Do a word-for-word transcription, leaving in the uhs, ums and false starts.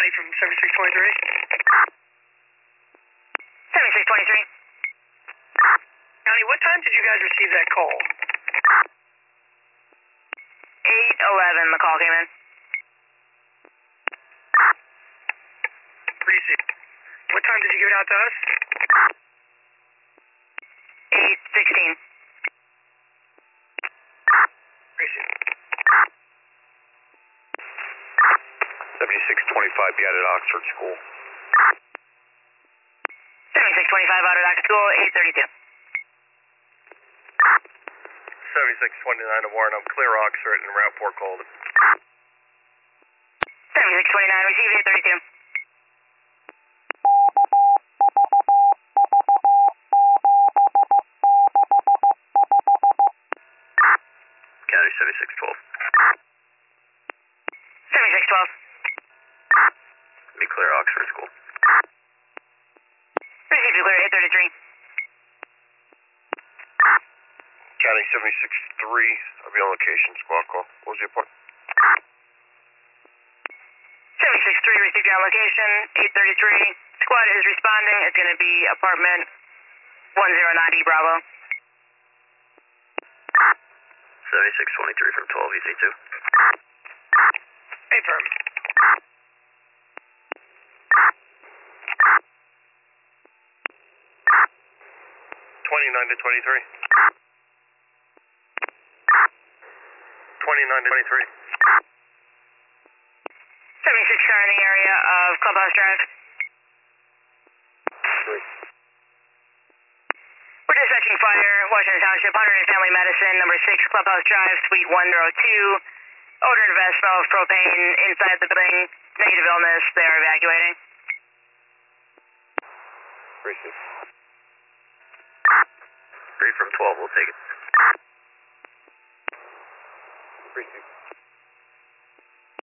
County from seventy-six twenty-three. seventy-six twenty-three. County, what time did you guys receive that call? eight eleven, the call came in. Received. What time did you give it out to us? eight sixteen. Received. seventy-six twenty-five, be out at Oxford School. seventy-six twenty-five, out at Oxford School, eight thirty-two. seventy-six twenty-nine to Warren, I'm clear Oxford and route four called. seventy-six twenty-nine, received eight thirty-two. County seventy-six twelve. seventy-six twelve. Be clear Oxford School. Received clear, eight thirty-three. County seventy-six three, I'll be on location, squad call. What was the appointment? seventy-six three, received your location, eight thirty-three. Squad is responding. It's going to be apartment one oh nine E Bravo. seventy-six twenty-three from twelve E C two. Affirm. twenty-nine to twenty-three. twenty-nine to twenty-three. seventy-six car in the area of Clubhouse Drive. Three. We're dispatching fire, Washington Township, Hunter and Family Medicine, number six, Clubhouse Drive, suite one oh two. Odor and vest smell of propane inside the building. Negative illness. They are evacuating. Receive. Three from twelve, we'll take it. Receive.